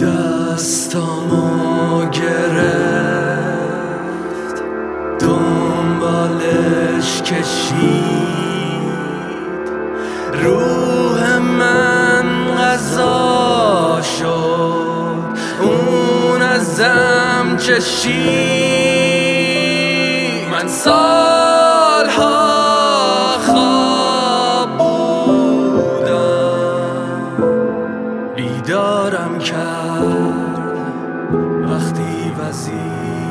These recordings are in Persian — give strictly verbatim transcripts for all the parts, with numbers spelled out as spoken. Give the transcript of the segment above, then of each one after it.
دستامو گرفت دنبالش کشید، روح من غذا شد اون ازم چشید. من سالها خواب بودم، بیدارم کرد وقتی وزید.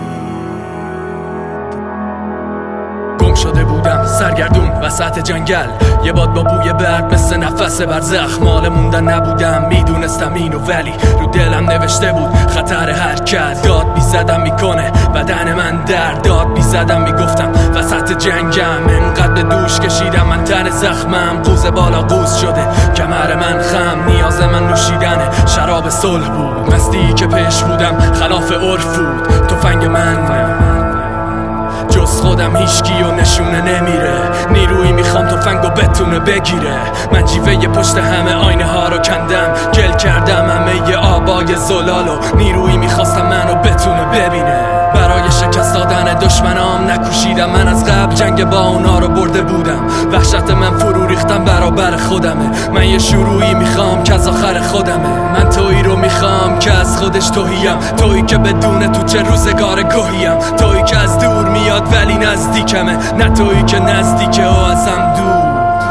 گم شده بودم سرگردون وسط جنگل، یه باد با بوی برگ مثل نفس بر زخم. مال موندن نبودم، میدونستم اینو، ولی رو دلم نوشته بود خطر حرکت. داد بیزدم میکنه بدن من درد، داد بیزدم میگفتم وسط جنگم. انقدر به دوش کشیدم من تن زخمم، قوز بالا قوز شده کمر من خم. نیاز من نوشیدن شراب صلح بود، مستی که پیش بودم خلاف عرف بود. تفنگ من جز خودم هیچکی و نشونه نمیره، نیرویی میخوام تفنگو بتونه بگیره. من جیوه پشت همه آینه ها رو کندم، گل کردم همه ی آبای زلالو. نیرویی میخواستم منو بتونه ببینه، برای شکست دادن دشمنام نکوشیدم. من از قبل جنگ با اونا رو برده بودم، وحشت من فرو ریختم برابر خودمه. من یه شروعی میخوام که از آخر خودمه، من تویی رو میخوام که از خودش توهیم، تویی که بدونه تو چه روزگار گوهیم، تویی که از دور میاد ولی نزدیکمه، نه تویی که نزدیکه و ازم دور.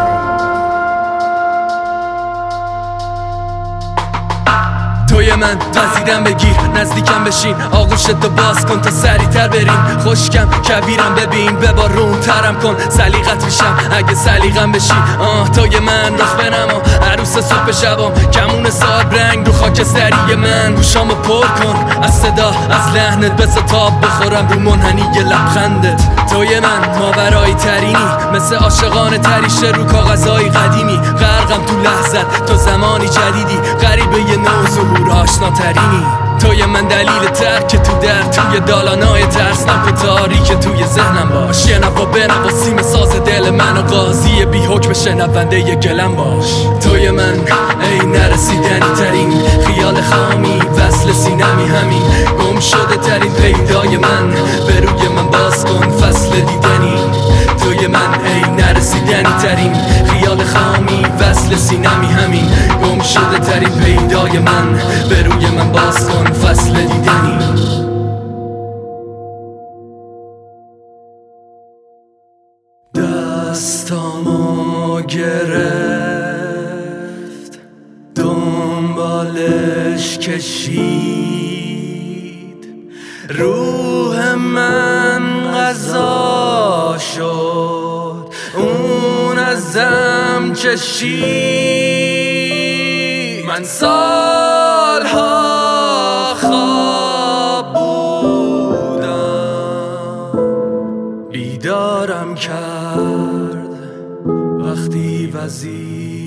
توی من وزیدم بگیر نزدیکم بشین، آغوشتو باز کن تا سریع تر بریم. خشکم کبیرم ببین ببارون ترم کن، سلیقت میشم اگه سلیقم بشی. آه توی من رخ بنما عروس صبح شبام، کمون صاحب رنگ رو خاکستری من. گوشامو پر کن از صدا از لحنت، بذار تاب بخورم رو منحنی لبخندت. توی من ماورایی ترینی، مثل عاشقان تریشه رو کاغذای قدیمی. غرقم تو لحظت تو زمانی جدیدی، غریبه یه نو ظهور آشناترینی. توی من دلیل ترک تو در توی دالانای ترسناک و تاریک توی ذهنم باش. یه نوا بنوا سیم ساز دل من و قاضی بی حکم شنونده ی گلم باش. توی من ای نرسیدنی ترین خیال خامی، وصل سینمی همین گم شده ترین پیدای من. به روی من باز کن فصل دیدنی، توی من ای نرسیدنی ترین خیال خامی، وصل سینمی همین گم شده ترین پیدای من. به روی من باز کن فصل دیدنی. دستامو گرفت دنبالش کشید، روح من غذا شد اون ازم چشید. من سالها خواب بودم، بیدارم کرد وقتی وزید.